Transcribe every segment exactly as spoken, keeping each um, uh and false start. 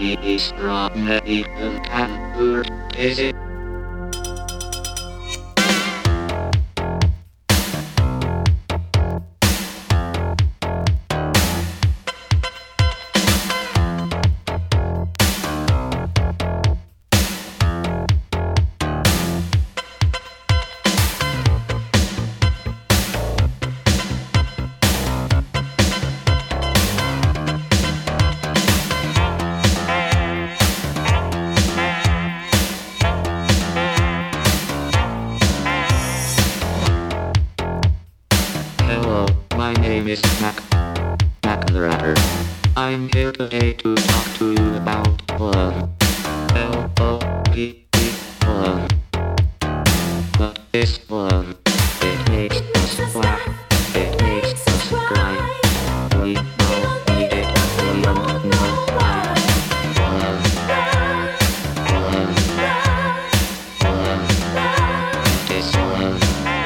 is from the people can hurt, is it? Hello, my name is Mac. Mac the Rapper. I'm here today to talk to you about love. L O V E, love. What is love? It makes us laugh. It makes us cry. We don't need it. We don't know why. Love. Love. Love. What is love?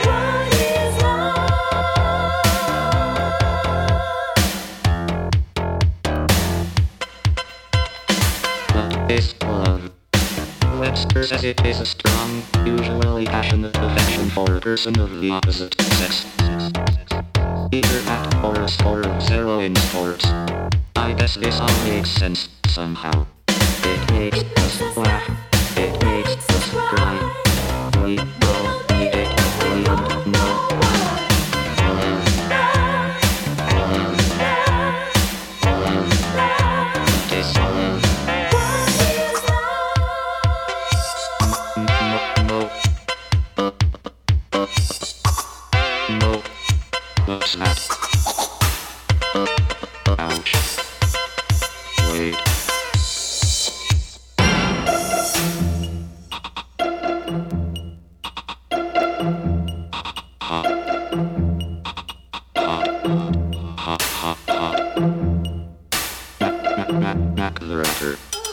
What is love? Webster says it is a strong, usually passionate affection for a person of the opposite sex. Either at or a score of zero in sports. I guess this all makes sense, somehow. It makes us laugh. It makes us cry. We don't need it. We don't know why. Love. Love. Love. What is love? No. Uh, uh, uh, no. What's that? Uh, uh, ouch. Wait. Ha. Ha. Ha. Ha. Ha. Mac, Mac, Mac, Mac the Rapper.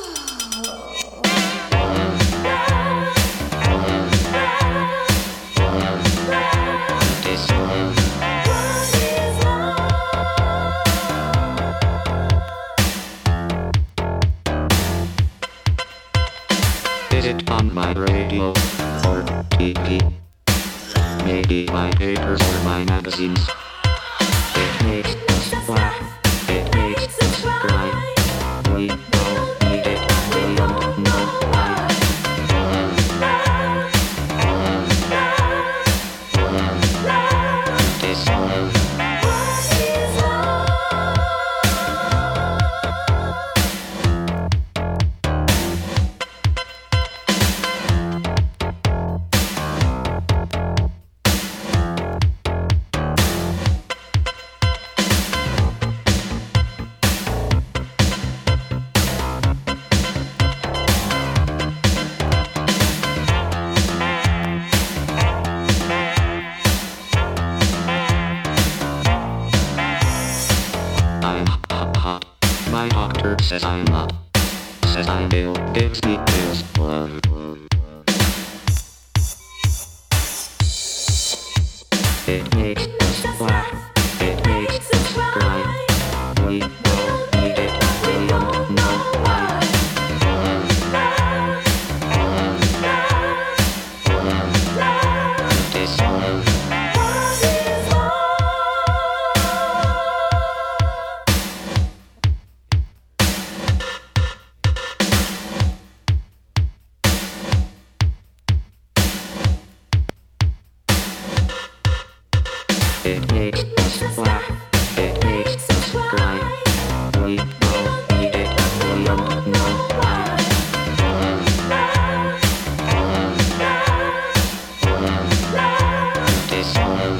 Is it on my radio or T V? Maybe my papers or my magazines. It makes us laugh. It makes us cry. We don't need it. We don't know why. Love. Love. Love. What is love? I'm hot, hot. My doctor says I'm not. Says I'm ill, gives me pills. Love. It makes us laugh. It makes us cry. We don't need it. We don't know why. Love. Love. Love. What is love? It makes us laugh. It makes us cry. We don't need it. We don't know why. Love. Love. Love. What is love?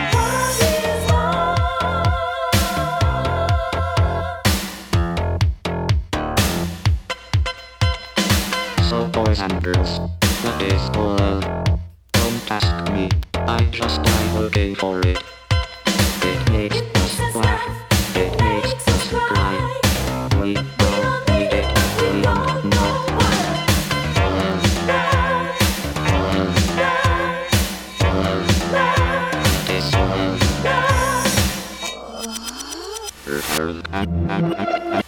So boys and girls, what is love? Don't ask me. I just die looking for it. It makes us laugh. It makes us cry. We don't need it. We don't know why. Love. Love. Love. What is love?